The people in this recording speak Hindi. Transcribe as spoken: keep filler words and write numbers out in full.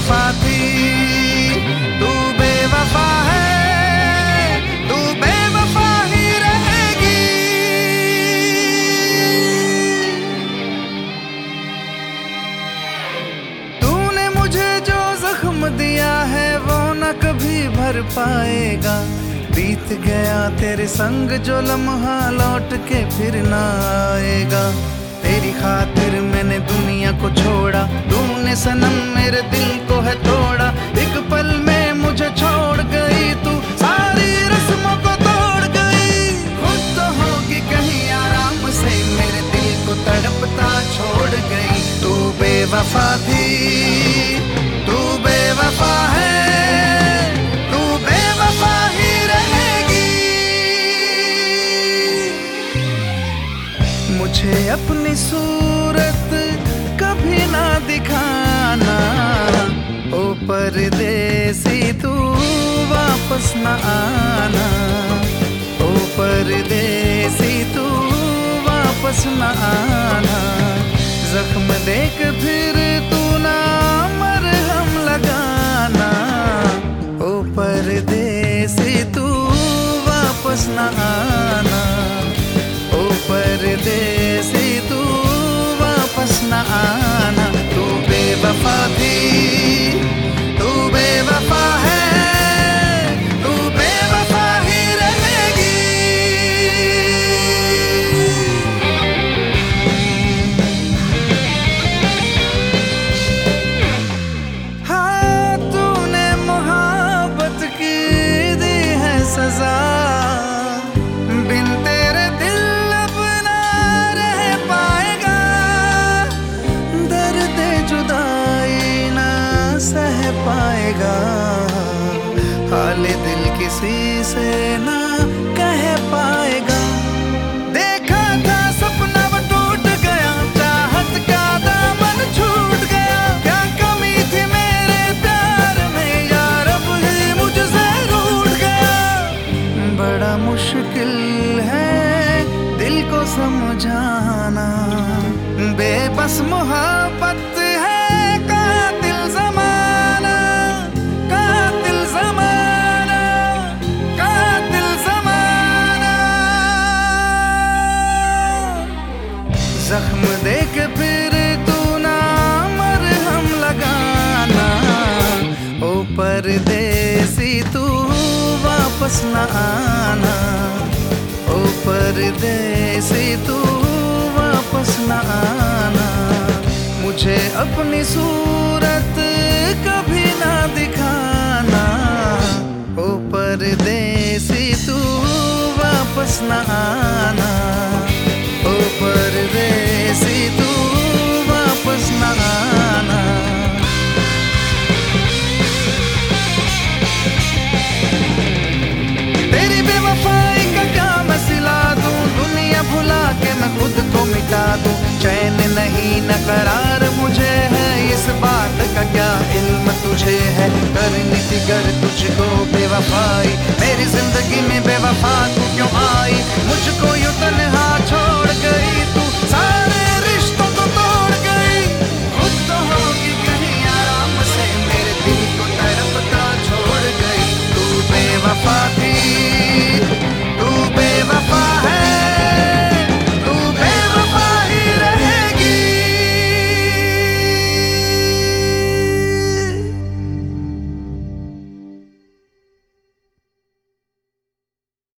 बेवफा थी, तू बेवफा है, तू बेवफा ही रहेगी। तूने मुझे जो जख्म दिया है वो न कभी भर पाएगा। बीत गया तेरे संग जो लम्हा लौट के फिर ना आएगा। तेरी खातिर मैंने दुनिया को छोड़ा, तूने सनम मेरे दिल को है तोड़ा। एक पल में मुझे छोड़ गई तू, सारी रस्मों को तोड़ गई। खुद तो होगी कहीं आराम से, मेरे दिल को तड़पता छोड़ गई। तू बेवफा थी, तू बेवफा है, तू बेवफा ही रहेगी। मुझे अपनी सूरत कभी ना दिखाना, ओ परदेसी तू वापस न आना। ओ परदेसी तू वापस न आना। जख्म देख फिर तू ना मरहम लगाना। ओ परदेसी तू वापस न आना। ओ परदेसी तू वापस न आना। तू बेवफा थी, तू बेवफा है, तू बेवफा ही रहेगी। हाँ, तूने मोहब्बत की दी है सजा। बिन तेरे दिल अब ना रह पाएगा। दर्द जुदाई ना सह पाएगा। हाल दिल किसी से ना कह पाएगा। देखा था सपना वो टूट गया, चाहत का दामन छूट गया। क्या कमी थी मेरे प्यार में, यार अब ही मुझसे रूठ गया। बड़ा मुश्किल है दिल को समझाना, बेबस मोहब्बत है कातिल ज़माना। कातिल ज़माना, कातिल ज़माना। जख्म देख फिर तू ना मरहम लगाना। ओ परदेसी तू वापस न आना। ओ परदेसी तू वापस न आना। मुझे अपनी सूरत कभी ना दिखाना। ओ परदेसी तू वापस न आना। ओ परदेसी तू वापस न आना। तेरी बेवफाई का क्या मैं सिला दूं, दुनिया भुला के मैं खुद को मिटा दूं। चैन नहीं न करार मुझे है, इस बात का क्या इल्म तुझे है। करनी थी कर तुझको बेवफाई, मेरी जिंदगी में बेवफा तू क्यों आई। मुझको यूं तन्हा छोड़